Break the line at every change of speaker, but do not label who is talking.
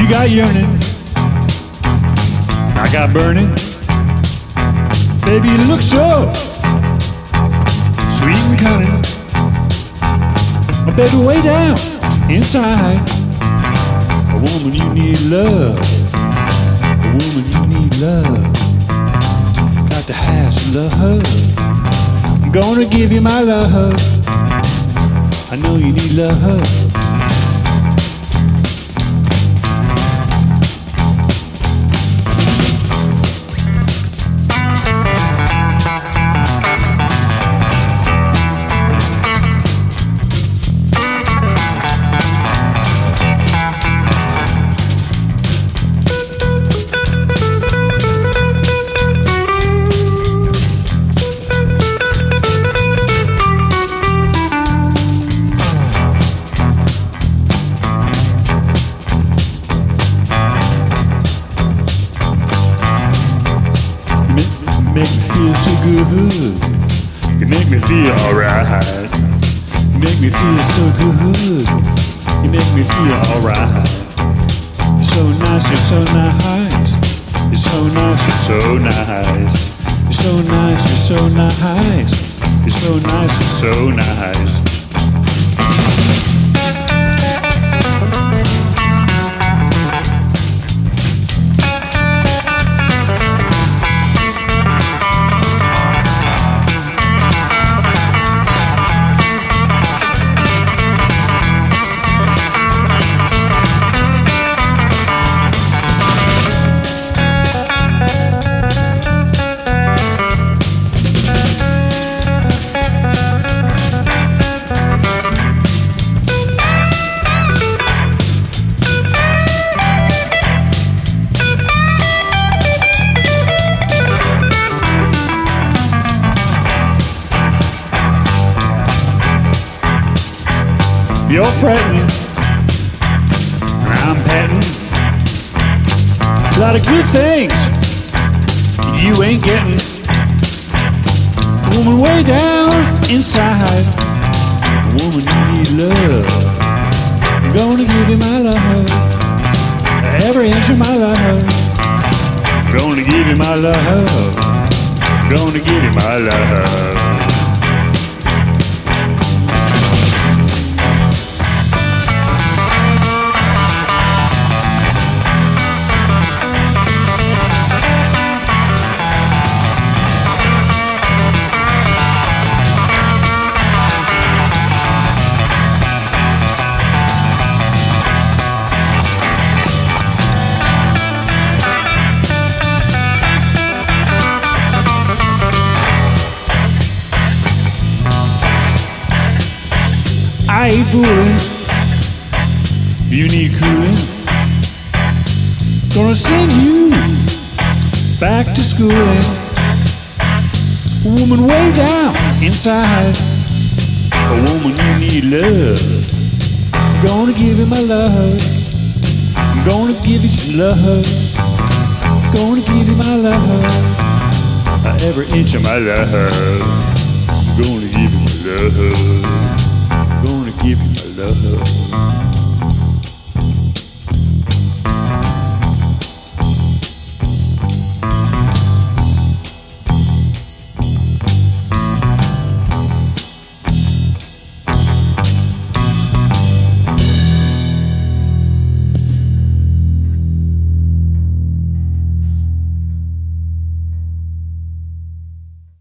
You got yearning, I got burning. Baby, you look so sweet and cunning. Oh, baby, way down inside, a woman you need love. A woman you need love. Got to have some love. I'm gonna give you my love. I know you need love. You make me feel so good. You make me feel alright. You make me feel so good. You make me feel alright. You're so nice, you're so nice. You're so nice, you're so nice. You're so nice, you're so nice. You're so nice, you're so nice. You're fretting, and I'm petting. A lot of good things you ain't getting. A woman way down inside, a woman you need love. I'm gonna give you my love, every inch of my love. I'm gonna give you my love, I'm gonna give you my love. I ain't fooling, you need cooling. Gonna send you back to schooling. A woman way down inside, a woman you need love. I'm gonna give you my love, I'm gonna give you some love. I'm gonna give you my love, every inch of my love. I'm gonna give you my love, gonna give you my love.